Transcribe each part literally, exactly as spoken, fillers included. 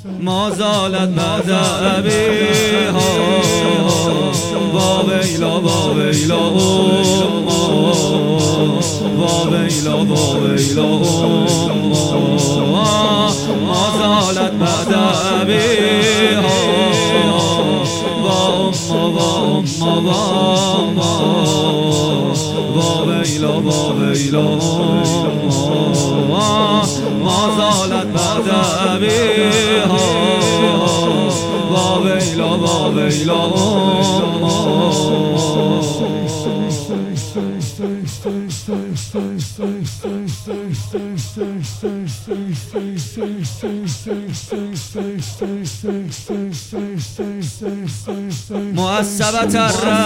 ما زالت بعد أبيها وويلا وويلا أمه وويلا وويلا أمه ما زالت بعد أبيها وأمه وأمه وويلا وويلا أمه ما زالت بعد أبيها وويلا وويلا معصبت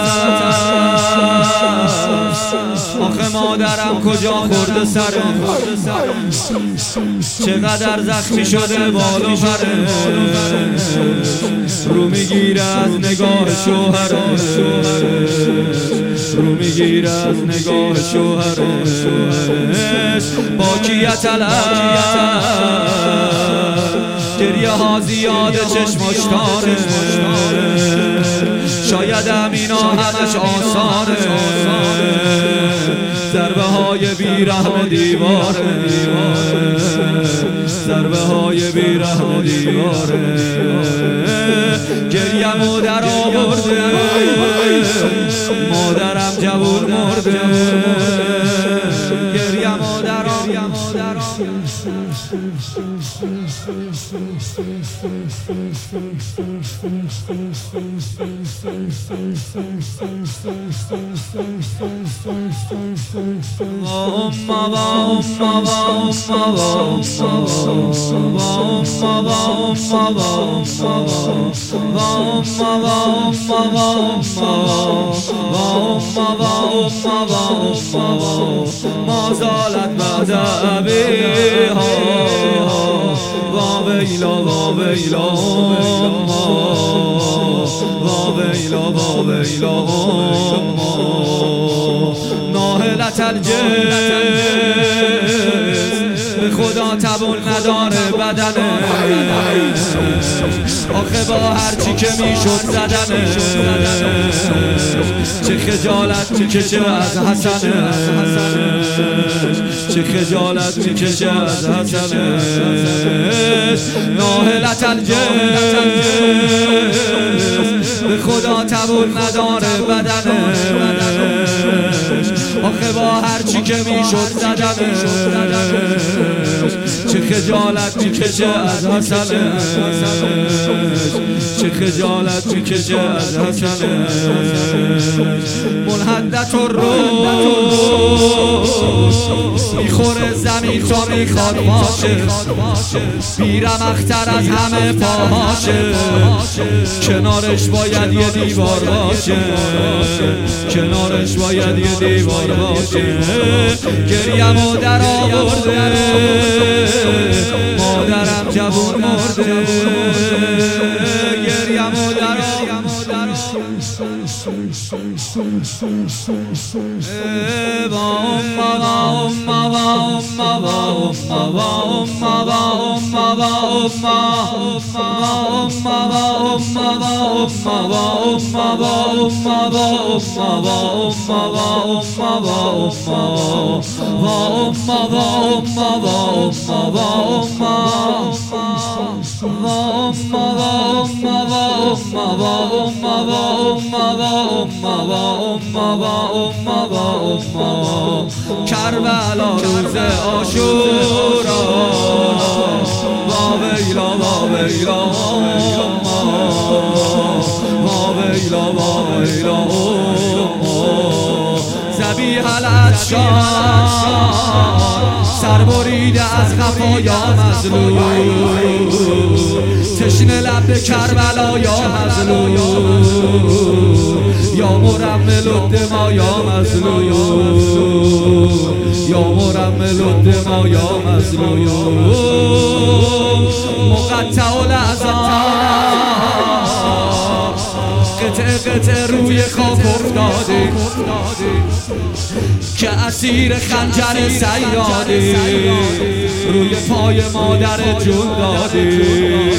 الرأس آخه مادرم کجا خورده سره چقدر زخمی شده بال و پره رو میگیره از نگاه شوهرش رو میگیره از نگاه شوهرش باکیت العب گریه ها زیاده چشماش تاره شاید امینا همش آسانه ضربه های بیرحم دیواره ضربه های بیرحم دیواره گریه‌مو در آورده مادرم جوون مرده گریه‌مو در آورده ما زالت بعد أبيها وويلا وويلا وويلا وويلا ناهلت الجسم به خدا تبون نداره بدنه آخه با هرچی که میشد زدنه چه خجالت میکشه از حسنه چه خجالت میکشه از حسنه ناهلت الجسم به خدا تبون نداره بدنه آخه با هرچی که میشد زدنه چه خجالت میکشه از حسنه چه خجالت میکشه از حسنه منحدت رو میخوره زمین تا میخواد باشه بیرم اختر از همه پاهاشه کنارش باید یه دیوار باشه کنارش باید یه دیوار باشه گریه‌مو در آورده مادرم جوون مرده گریه‌مو در کربلا روز عاشورا واویلا واویلا واویلا واویلا ذبیح العطشان سر بریده از خفایا مظلوم تشنه لب به کربلا یا مظلوم یا مرمل الدما یا مظلوم یا مرمل الدما یا مظلوم مقطع الاعضاء قطع قطع روی خاک افتاده که اسیر خنجر صیاده روی پای مادر جون داده